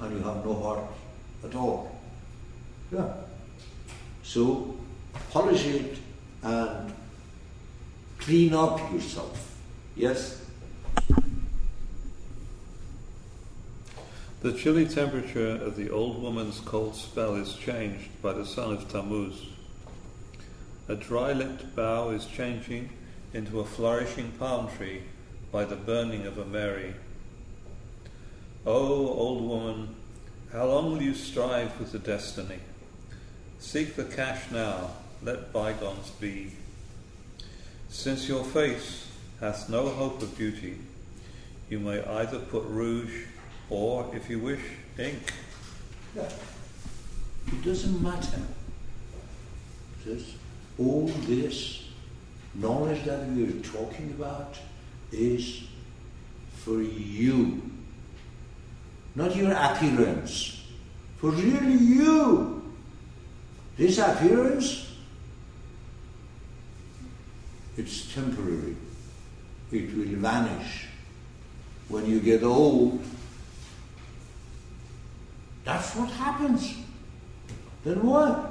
and you have no heart at all. Yeah. So polish it and clean up yourself. Yes? The chilly temperature of the old woman's cold spell is changed by the sun of Tammuz. A dry-lipped bough is changing into a flourishing palm tree by the burning of a Mary. O old woman, how long will you strive with the destiny? Seek the cash now, let bygones be. Since your face hath no hope of beauty, you may either put rouge or, if you wish, ink. Yeah. It doesn't matter. Just all this knowledge that we are talking about is for you. Not your appearance. For really you. This appearance, it's temporary. It will vanish. When you get old, that's what happens. Then what?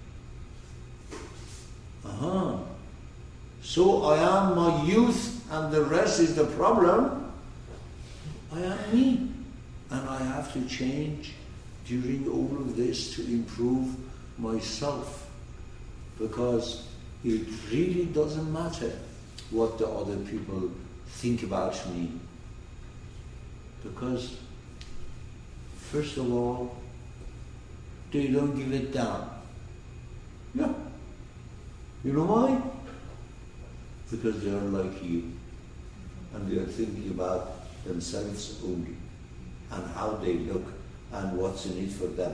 So I am my youth and the rest is the problem. I am me. And I have to change during all of this to improve myself. Because it really doesn't matter what the other people think about me. Because, first of all, they don't give it down. Yeah. You know why? Because they are like you. And they are thinking about themselves only. And how they look and what's in it for them.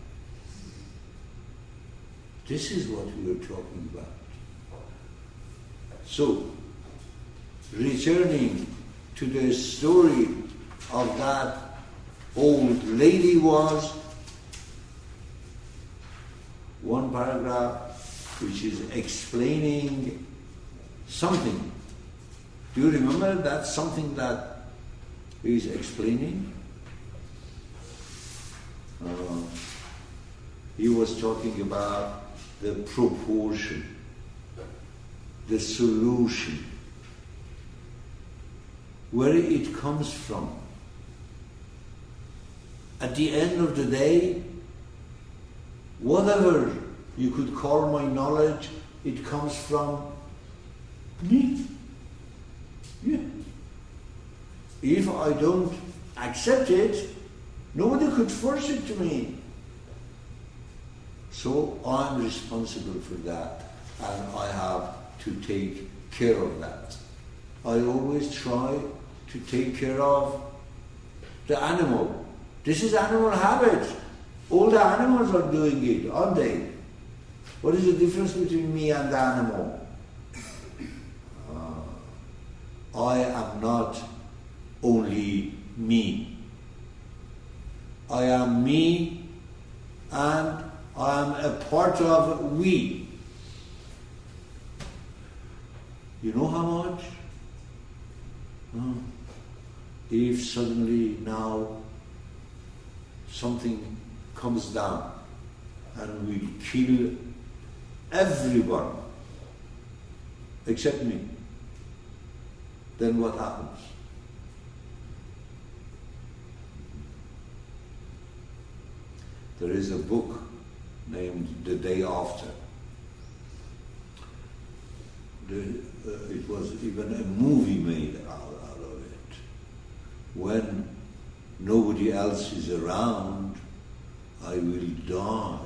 This is what we are talking about. So, returning to the story of that old lady was one paragraph which is explaining something. Do you remember that something that is explaining? He was talking about the proportion, the solution, where it comes from. At the end of the day, whatever you could call my knowledge, it comes from me. Yeah. If I don't accept it, nobody could force it to me. So I'm responsible for that, and I have to take care of that. I always try to take care of the animal. This is animal habit. All the animals are doing it, aren't they? What is the difference between me and the animal? I am not only me. I am me, and I am a part of we. You know how much? If suddenly now something comes down and will kill everyone except me, then what happens? There is a book named The Day After. It was even a movie made out of it. When nobody else is around, I will die.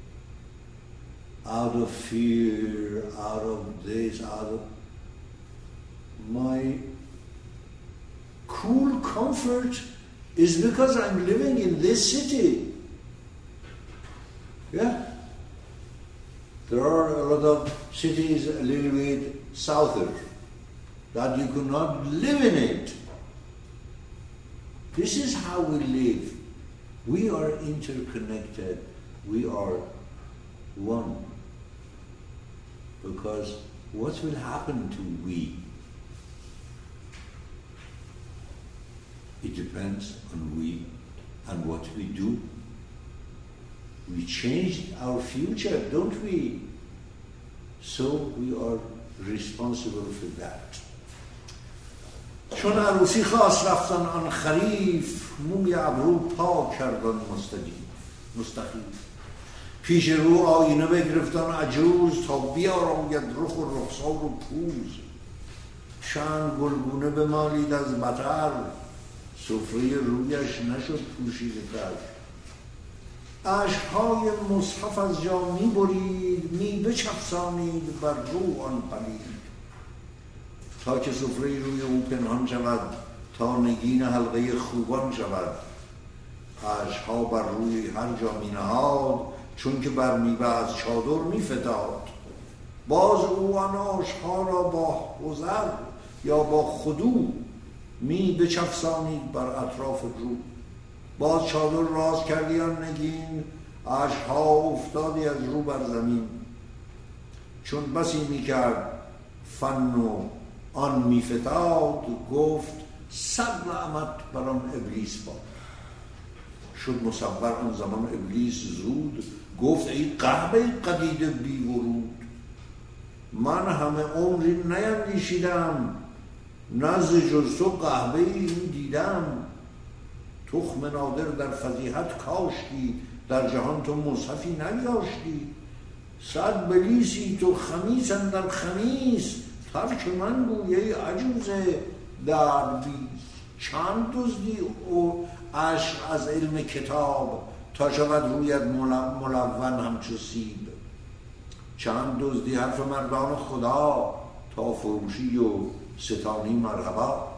Out of fear, out of this, out of my cool comfort is because I'm living in this city. Yeah. There are a lot of cities a little bit souther that you could not live in it. This is how we live. We are interconnected. We are one. Because what will happen to we? It depends on we And what we do, we change our future, don't we? So we are responsible for that. چون عروسی خواست رفتن آن خریف، موی ابرو پاک کردن مستقیم. پیش رو آینه بگرفتن عجوز، تا بیاراید رخ و رخسار و پوز. چند گلگونه بمالید از بطر، سفره رویش نشد پوشیده تر. عشقهای مصحف از جا می برید، می بچفسانید بر رو آن پلید. تا که سفره روی او پنهان شود، تا نگین حلقه خوبان شود. عشقها بر روی هر جا می نهاد، چون که بر میوه از چادر می فتاد. باز او آن عشقها را با حذر یا با خدو می بچفسانید بر اطراف رو. باز چادر راز کردی آن نگین، عشقها افتادی از رو بر زمین. چون بسی می کرد فن و آن می فتاد، گفت صد لعنت بر آن ابلیس باد. شد مصور آن زمان ابلیس زود، گفت ای قحبه قدید بی ورود. من همه عمری نیندیشیدم، نزد جز تو قحبه این دیدم. تخم نادر در فضیحت کاشتی، در جهان تو مصحفی نگذاشتی. صد بلیسی تو خمیس اندر خمیس، ترک من گوی ای عجوزه دردبیز. چند دزدی او عشق از علم کتاب، تا شود رویت ملون همچو سیب. چند دزدی حرف مردان خدا، تا فروشی و ستانی مرحبا.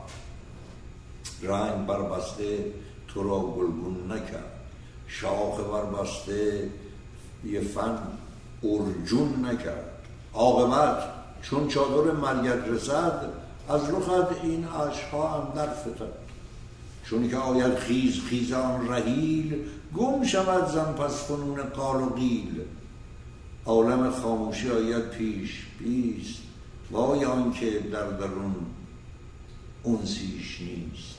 رنگ بربسته تو را گلگون نکرد، شاخ بربسته یه فن ارجون نکرد. عاقبت چون چادر مرگت رسد، از رخت این عشقها اندر فتد. چون که آید خیز خیز آن رحیل، گم شود زن پس فنون قال و قیل. عالم خاموشی آید پیش پیست، وای آن که در درون انسیش نیست.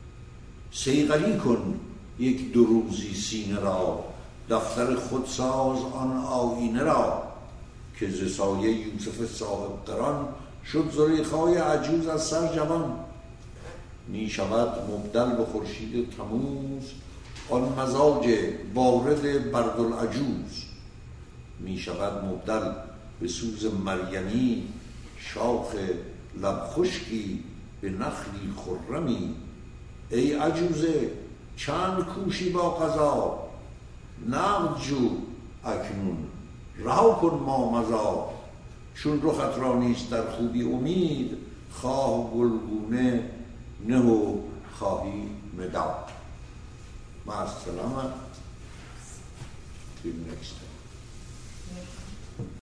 صیقلی کن یک دو روزی سینه را، دفتر خود ساز آن آینه را. که ز سایه یوسف صاحب قران، شد زلیخای عجوز از سر جوان. می شود مبدل به خورشید تموز، آن مزاج بارد بردالعجوز. می شود مبدل به سوز مریمی، شاخ لب خشکی به نخلی خرمی. ای عجوزه چند کوشی با قضا، نقد جو اکنون رها کن ما مضا. چون رخت را نیست در خوبی امید، خواه گلگونه نه و خواهی مداد. مع السلامه. Till next time.